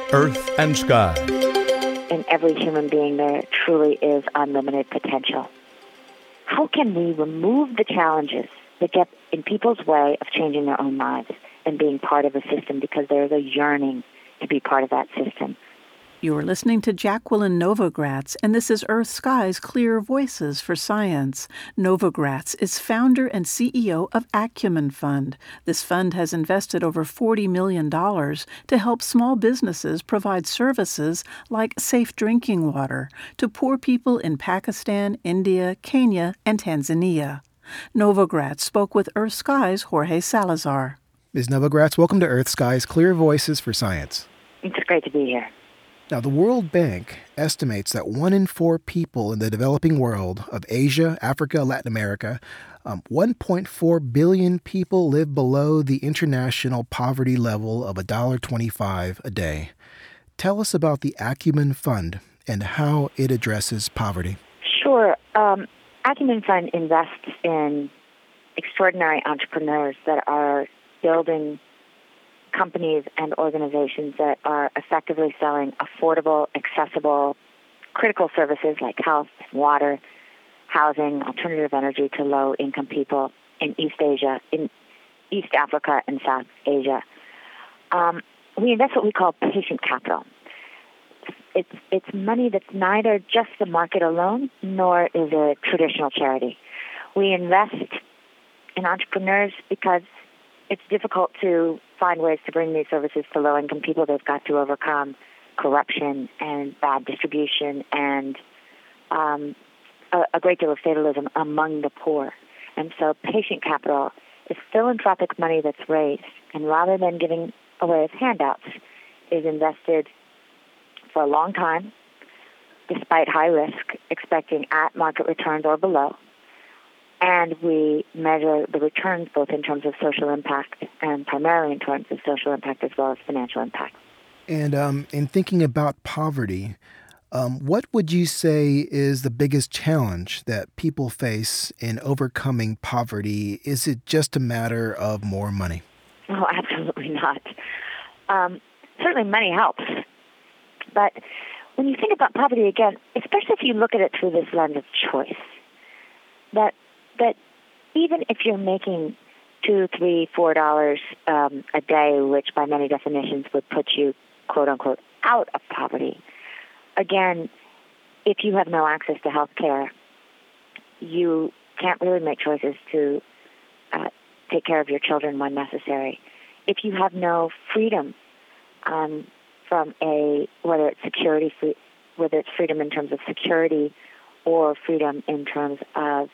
Earth and Sky. In every human being, there truly is unlimited potential. How can we remove the challenges that get in people's way of changing their own lives and being part of a system because there's a yearning to be part of that system? You are listening to Jacqueline Novogratz, and this is Earth Sky's Clear Voices for Science. Novogratz is founder and CEO of Acumen Fund. This fund has invested over $40 million to help small businesses provide services like safe drinking water to poor people in Pakistan, India, Kenya, and Tanzania. Novogratz spoke with Earth Sky's Jorge Salazar. Ms. Novogratz, welcome to Earth Sky's Clear Voices for Science. It's great to be here. Now, the World Bank estimates that 1 in 4 people in the developing world of Asia, Africa, Latin America, 1.4 billion people live below the international poverty level of $1.25 a day. Tell us about the Acumen Fund and how it addresses poverty. Sure. Acumen Fund invests in extraordinary entrepreneurs that are building companies and organizations that are effectively selling affordable, accessible, critical services like health, water, housing, alternative energy to low-income people in East Asia, in East Africa and South Asia. We invest what we call patient capital. It's money that's neither just the market alone, nor is it traditional charity. We invest in entrepreneurs because it's difficult to find ways to bring these services to low-income people. They've got to overcome corruption and bad distribution and a great deal of fatalism among the poor. And so patient capital is philanthropic money that's raised, and rather than giving away as handouts, is invested for a long time, despite high risk, expecting at-market returns or below. And we measure the returns both in terms of social impact and primarily in terms of social impact as well as financial impact. And in thinking about poverty, what would you say is the biggest challenge that people face in overcoming poverty? Is it just a matter of more money? Oh, absolutely not. Certainly money helps. But when you think about poverty again, especially if you look at it through this lens of choice, that even if you're making $2, $3, $4 a day, which by many definitions would put you, quote unquote, out of poverty, again, if you have no access to health care, you can't really make choices to take care of your children when necessary. If you have no freedom from whether it's freedom in terms of security or freedom in terms of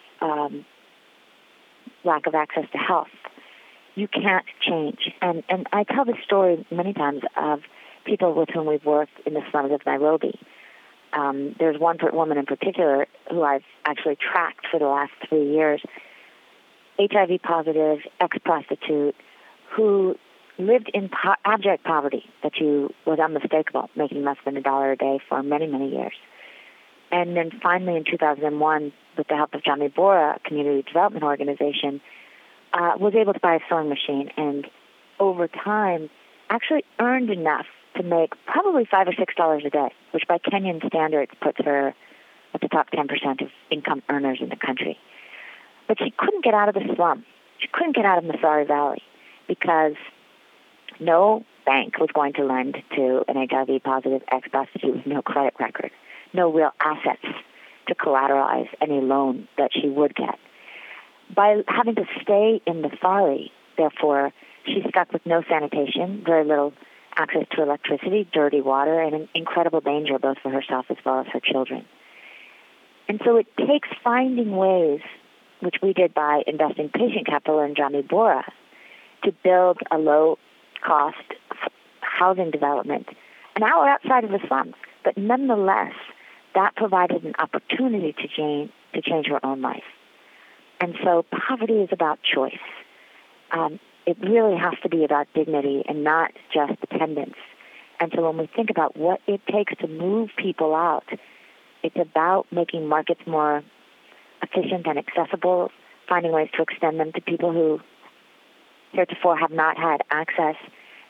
lack of access to health, you can't change. And I tell this story many times of people with whom we've worked in the slums of Nairobi. There's one woman in particular who I've actually tracked for the last 3 years, HIV positive, ex-prostitute, who lived in abject poverty that was unmistakable, making less than $1 a day for many, many years. And then finally in 2001, with the help of Jamii Bora, a community development organization, was able to buy a sewing machine and over time actually earned enough to make probably $5 or $6 a day, which by Kenyan standards puts her at the top 10% of income earners in the country. But she couldn't get out of the slum. She couldn't get out of Masari Valley because no bank was going to lend to an HIV-positive ex-prostitute with no credit record, no real assets to collateralize any loan that she would get. By having to stay in the valley, therefore, she's stuck with no sanitation, very little access to electricity, dirty water, and an incredible danger both for herself as well as her children. And so it takes finding ways, which we did by investing patient capital in Jamii Bora, to build a low-cost housing development an hour outside of the slums. But nonetheless, that provided an opportunity to change her own life. And so poverty is about choice. It really has to be about dignity and not just dependence. And so when we think about what it takes to move people out, it's about making markets more efficient and accessible, finding ways to extend them to people who heretofore have not had access,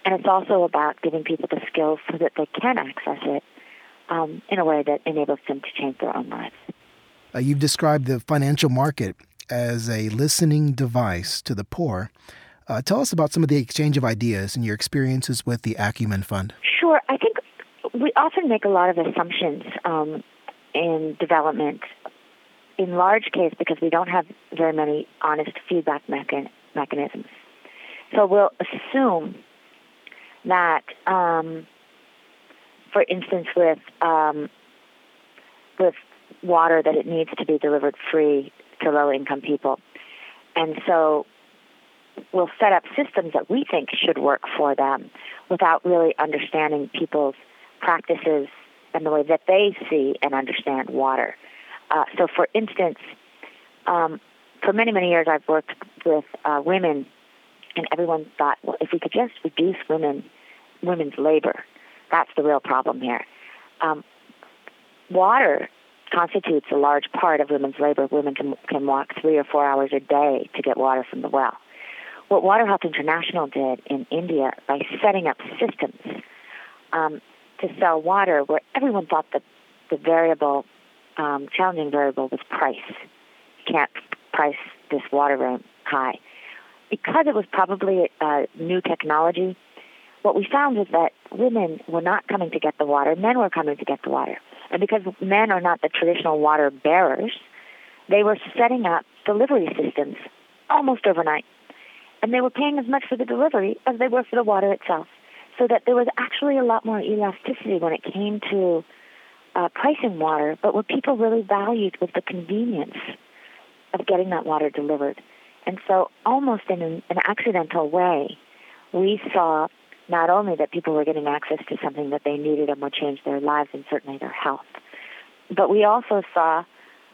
And it's also about giving people the skills so that they can access it in a way that enables them to change their own lives. You've described the financial market as a listening device to the poor. Tell us about some of the exchange of ideas and your experiences with the Acumen Fund. Sure. I think we often make a lot of assumptions in development, in large case because we don't have very many honest feedback mechanisms. So we'll assume that, for instance, with water, that it needs to be delivered free to low-income people. And so we'll set up systems that we think should work for them without really understanding people's practices and the way that they see and understand water. So, for instance, for many, many years I've worked with women, and everyone thought, well, if we could just reduce women's labor, that's the real problem here. Water constitutes a large part of women's labor. Women can walk 3 or 4 hours a day to get water from the well. What Water Health International did in India by setting up systems to sell water, where everyone thought that the challenging variable was price. You can't price this water very high. Because it was probably new technology, what we found was that women were not coming to get the water, men were coming to get the water. And because men are not the traditional water bearers, they were setting up delivery systems almost overnight. And they were paying as much for the delivery as they were for the water itself. So that there was actually a lot more elasticity when it came to pricing water, but what people really valued was the convenience of getting that water delivered. And so almost in an accidental way, we saw not only that people were getting access to something that they needed and would change their lives and certainly their health, but we also saw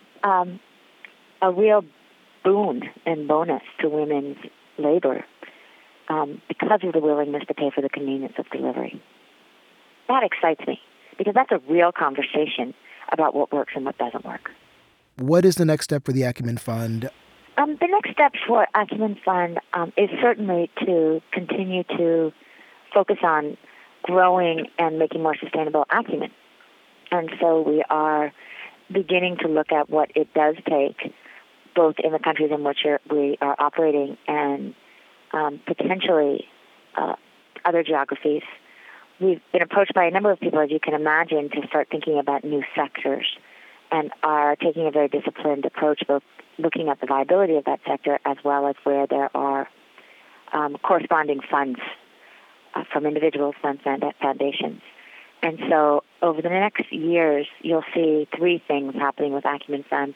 a real boon and bonus to women's labor because of the willingness to pay for the convenience of delivery. That excites me because that's a real conversation about what works and what doesn't work. What is the next step for the Acumen Fund? The next step for Acumen Fund is certainly to continue to focus on growing and making more sustainable acumen. And so we are beginning to look at what it does take, both in the countries in which we are operating and potentially other geographies. We've been approached by a number of people, as you can imagine, to start thinking about new sectors and are taking a very disciplined approach, both looking at the viability of that sector as well as where there are corresponding funds from individuals, funds, and foundations. And so over the next years, you'll see 3 things happening with Acumen Fund.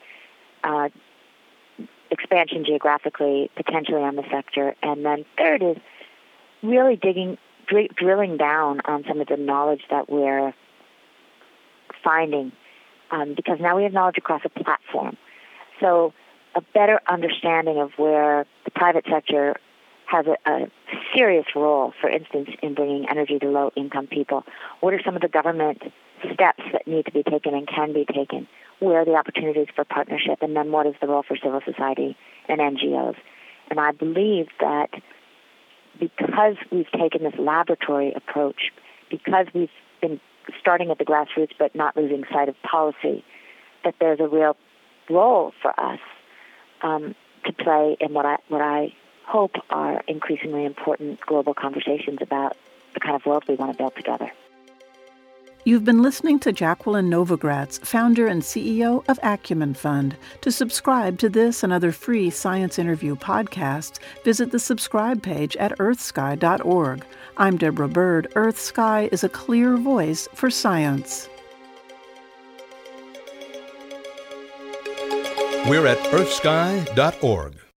Expansion geographically, potentially on the sector. And then third is really drilling down on some of the knowledge that we're finding, because now we have knowledge across a platform. So a better understanding of where the private sector has a serious role, for instance, in bringing energy to low-income people. What are some of the government steps that need to be taken and can be taken? Where are the opportunities for partnership? And then what is the role for civil society and NGOs? And I believe that because we've taken this laboratory approach, because we've been starting at the grassroots but not losing sight of policy, that there's a real role for us to play in what I hope are increasingly important global conversations about the kind of world we want to build together. You've been listening to Jacqueline Novogratz, founder and CEO of Acumen Fund. To subscribe to this and other free science interview podcasts, visit the subscribe page at earthsky.org. I'm Deborah Bird. Earth Sky is a clear voice for science. We're at earthsky.org.